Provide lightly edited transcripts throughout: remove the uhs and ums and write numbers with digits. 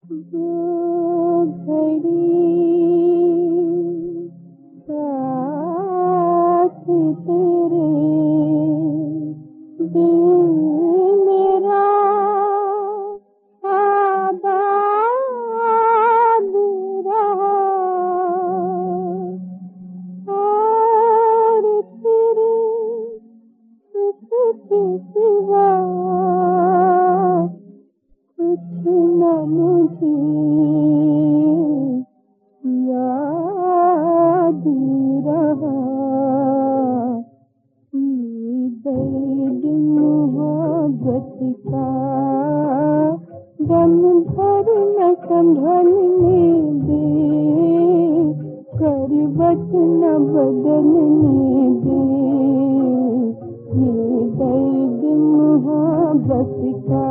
जो घड़ी साथ तेरे दिल मेरा आबाद रहा और तेरे उसके सिवा कुछ न मुझे याद रहा। दर्द मोहब्बत का दम भर न संभलने दे, करवट न बदलने दे। ये दर्द मोहब्बत का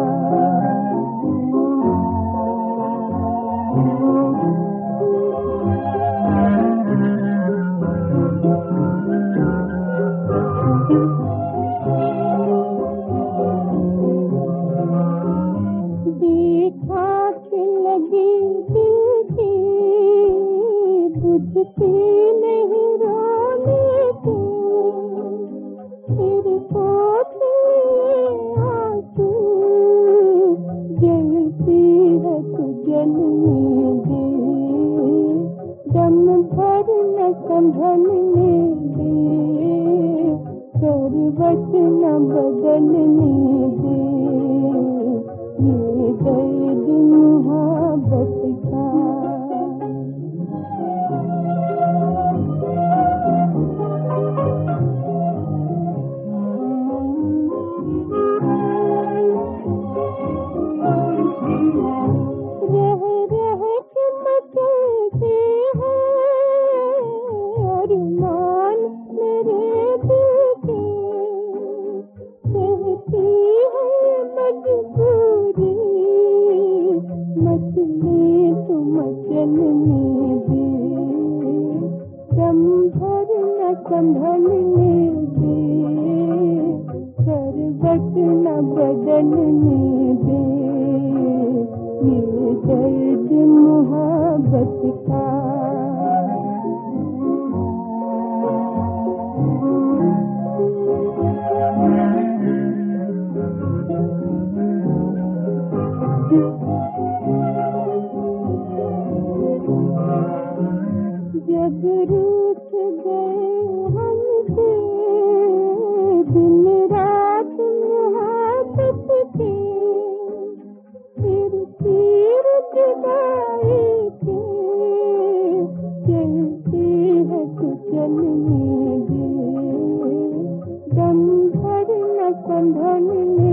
देखा कि लगी दिल की बुझती नहीं रोने को, फिर पोते आंसू जलती है तू जलने दे। दम भर न संभलने दे, करवट न बदलने दे। ये दर्द मोहब्बत का रह रह के मचलते हैं अरमान मेरे दिल के, कहती है मजबूरी मचले तो मचलने दे। दम भर न संभलने दे, करवट न बदलने दे। ये दर्द मोहब्बत का जब रूठ गए हमसे दिन रात मोहब्बत के, फिर तीर जुदाई के चलती है तू चलने दे। दम भर न संभलने